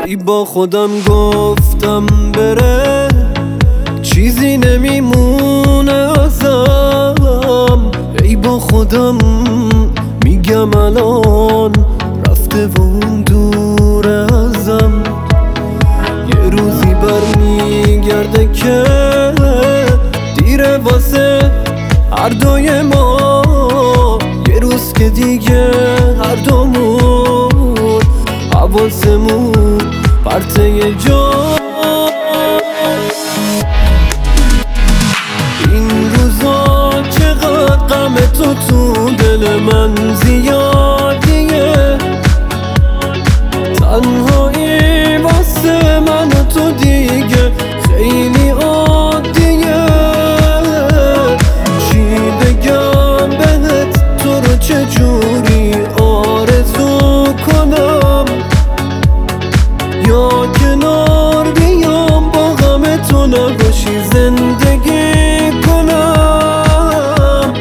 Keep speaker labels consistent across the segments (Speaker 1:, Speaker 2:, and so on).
Speaker 1: ای با خودم گفتم بره چیزی نمیمونه ازم، ای با خودم میگم الان رفته و اون دور ازم. یه روزی برمیگرده که دیره واسه هر دوی ما، یه روز که دیگه هر دومون حواسمون پرته یه جا. این روزا چقدر غم تو دل من زیادیه، تنهایی واسه من و تو دیگه خیلی عادیه. چی بگم بهت تو رو چجوری آرزو کنم، یا کنار بیام با غم تو نباشی زندگی کنم.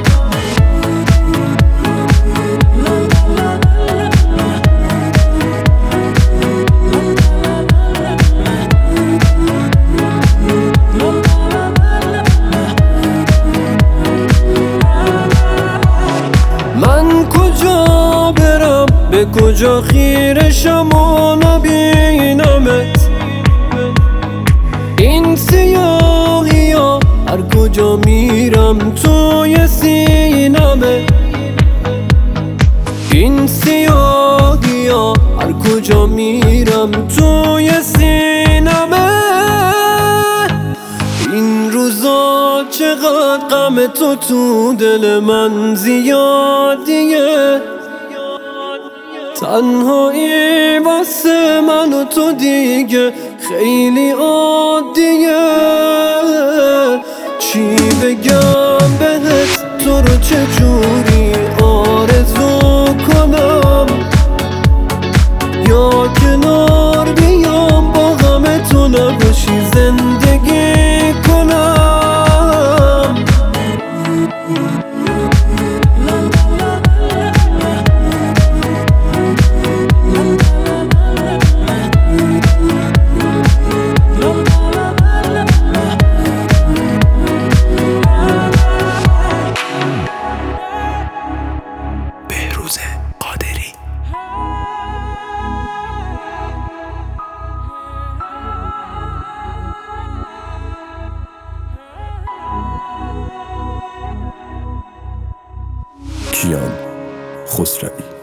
Speaker 1: من کجا برم به کجا خیرشم و نبینمت، این سیاهی ها هر کجا میرم توی سینمه، این سیاهی ها هر کجا میرم توی سینمه. این روزا چقدر غم تو دل من زیادیه، تنهایی واسه من و تو دیگه خیلی عادیه. چی بگم بهت تو رو چجوری آرزو کنم، یا کنار بیام با غم تو نباشی زندگی کنم.
Speaker 2: کیان خسروی.